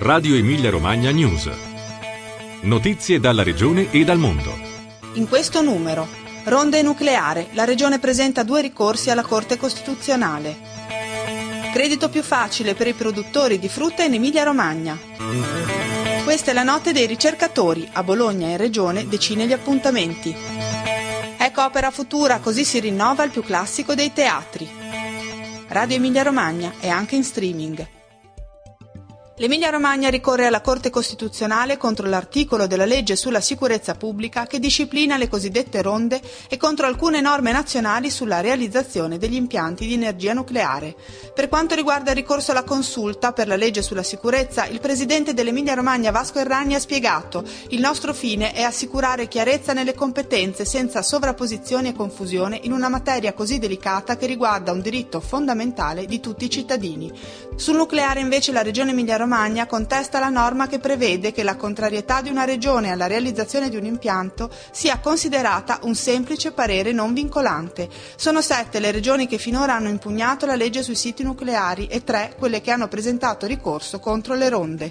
Radio Emilia Romagna News. Notizie dalla regione e dal mondo. In questo numero, ronde nucleare, la regione presenta 2 ricorsi alla Corte Costituzionale. Credito più facile per i produttori di frutta in Emilia Romagna. Questa è la notte dei ricercatori, a Bologna e in regione decine di appuntamenti. Ecco Opera Futura, così si rinnova il più classico dei teatri. Radio Emilia Romagna è anche in streaming. L'Emilia Romagna ricorre alla Corte Costituzionale contro l'articolo della legge sulla sicurezza pubblica che disciplina le cosiddette ronde e contro alcune norme nazionali sulla realizzazione degli impianti di energia nucleare. Per quanto riguarda il ricorso alla consulta per la legge sulla sicurezza, il presidente dell'Emilia Romagna Vasco Errani ha spiegato: il nostro fine è assicurare chiarezza nelle competenze senza sovrapposizioni e confusione in una materia così delicata che riguarda un diritto fondamentale di tutti i cittadini. Sul nucleare invece la Regione Emilia Romagna contesta la norma che prevede che la contrarietà di una regione alla realizzazione di un impianto sia considerata un semplice parere non vincolante. Sono 7 le regioni che finora hanno impugnato la legge sui siti nucleari e 3 quelle che hanno presentato ricorso contro le ronde.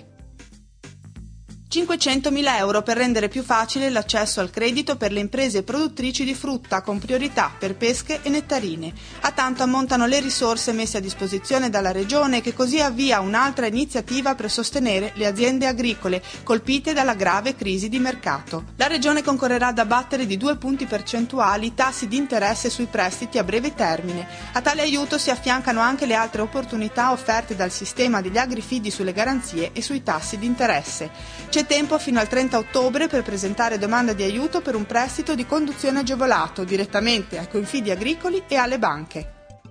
500.000 euro per rendere più facile l'accesso al credito per le imprese produttrici di frutta, con priorità per pesche e nettarine. A tanto ammontano le risorse messe a disposizione dalla Regione, che così avvia un'altra iniziativa per sostenere le aziende agricole colpite dalla grave crisi di mercato. La Regione concorrerà ad abbattere di 2 punti percentuali i tassi di interesse sui prestiti a breve termine. A tale aiuto si affiancano anche le altre opportunità offerte dal sistema degli agrifidi sulle garanzie e sui tassi di interesse. C'è tempo fino al 30 ottobre per presentare domanda di aiuto per un prestito di conduzione agevolato direttamente ai confidi agricoli e alle banche.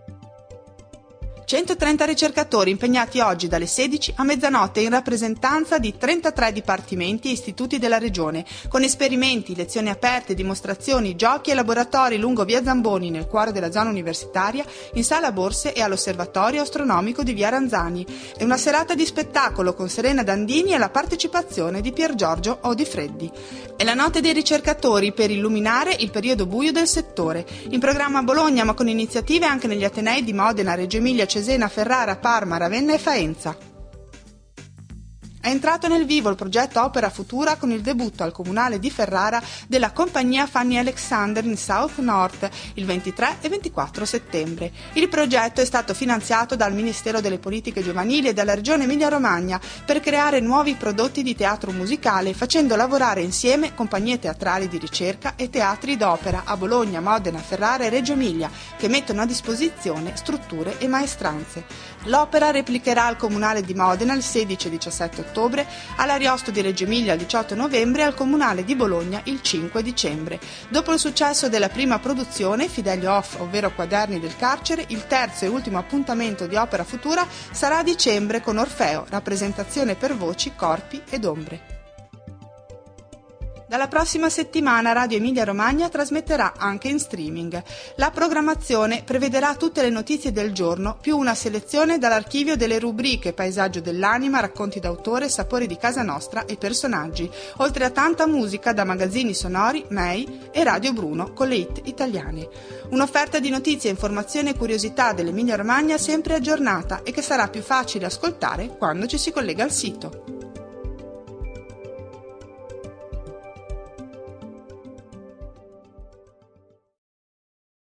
130 ricercatori impegnati oggi dalle 16 a mezzanotte in rappresentanza di 33 dipartimenti e istituti della Regione, con esperimenti, lezioni aperte, dimostrazioni, giochi e laboratori lungo via Zamboni nel cuore della zona universitaria, in sala borse e all'osservatorio astronomico di via Ranzani, e una serata di spettacolo con Serena Dandini e la partecipazione di Pier Giorgio Odifreddi. È la notte dei ricercatori per illuminare il periodo buio del settore. In programma a Bologna, ma con iniziative anche negli Atenei di Modena, Reggio Emilia, Cesena, Ferrara, Parma, Ravenna e Faenza. È entrato nel vivo il progetto Opera Futura con il debutto al Comunale di Ferrara della compagnia Fanny Alexander in South North il 23 e 24 settembre. Il progetto è stato finanziato dal Ministero delle Politiche Giovanili e dalla Regione Emilia Romagna per creare nuovi prodotti di teatro musicale, facendo lavorare insieme compagnie teatrali di ricerca e teatri d'opera a Bologna, Modena, Ferrara e Reggio Emilia, che mettono a disposizione strutture e maestranze. L'opera replicherà al Comunale di Modena il 16 e 17 ottobre, all'Ariosto di Reggio Emilia il 18 novembre e al Comunale di Bologna il 5 dicembre. Dopo il successo della prima produzione, Fidelio Off, ovvero Quaderni del carcere, il terzo e ultimo appuntamento di Opera Futura sarà a dicembre con Orfeo, rappresentazione per voci, corpi ed ombre. Dalla prossima settimana Radio Emilia Romagna trasmetterà anche in streaming. La programmazione prevederà tutte le notizie del giorno, più una selezione dall'archivio delle rubriche Paesaggio dell'anima, Racconti d'autore, Sapori di casa nostra e Personaggi, oltre a tanta musica da magazzini sonori, May e Radio Bruno con le hit italiane. Un'offerta di notizie, informazioni e curiosità dell'Emilia Romagna sempre aggiornata e che sarà più facile ascoltare quando ci si collega al sito.